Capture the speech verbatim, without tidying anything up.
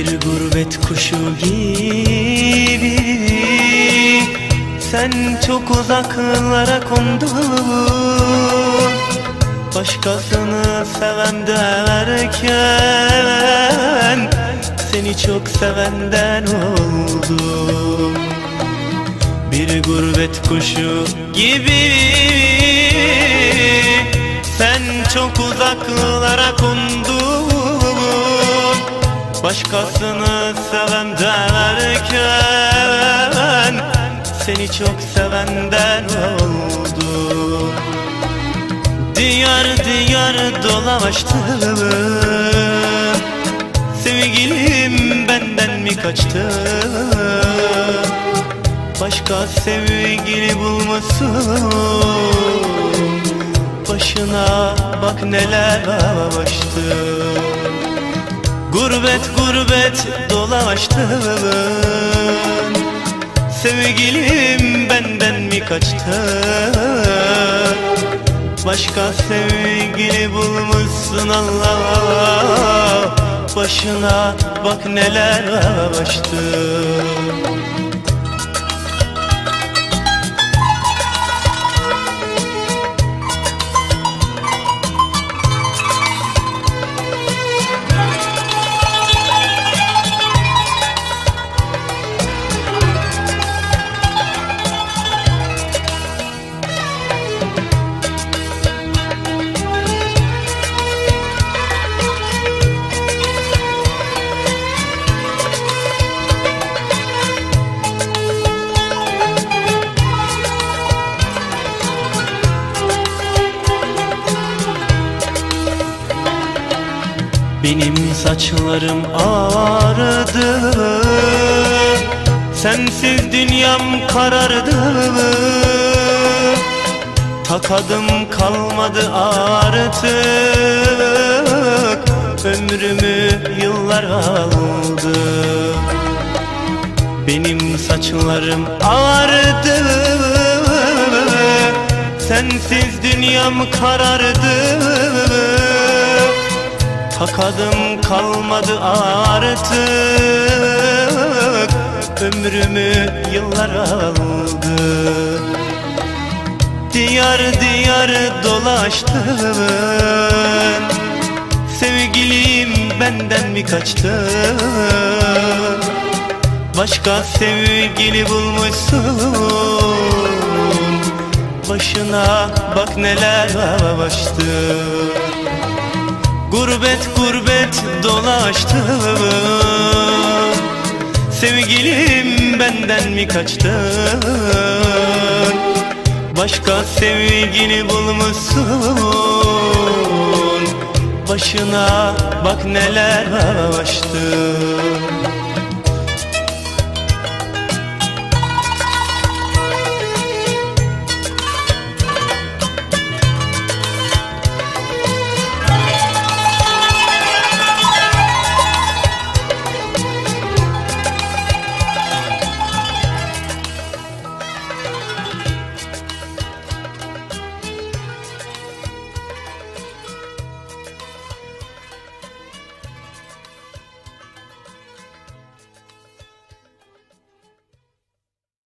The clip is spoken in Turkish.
Bir gurbet kuşu gibi sen çok uzaklara kondun. Başkasını seven derken seni çok sevenden oldum. Bir gurbet kuşu gibi sen çok uzaklara kondun. Başkasını seven derken seni çok sevenden oldum. Diyar diyar dolaştım, sevgilim benden mi kaçtı? Başka sevgili bulmasın, başına bak neler açtı. Gurbet gurbet dolaştım, sevgilim benden mi kaçtı? Başka sevgili bulmuşsun Allah, başına bak neler açtı. Benim saçlarım ağrıdı, sensiz dünyam karardı. Takadım kalmadı artık, ömrümü yıllar aldı. Benim saçlarım ağrıdı, sensiz dünyam karardı. Takadım kalmadı artık, ömrümü yıllar aldı. Diyar diyar dolaştım, sevgilim benden mi kaçtı? Başka sevgili bulmuşsun, başına bak neler açtı. Gurbet gurbet dolaştım, sevgilim benden mi kaçtı? Başka sevgili bulmuşsun, başına bak neler açtı.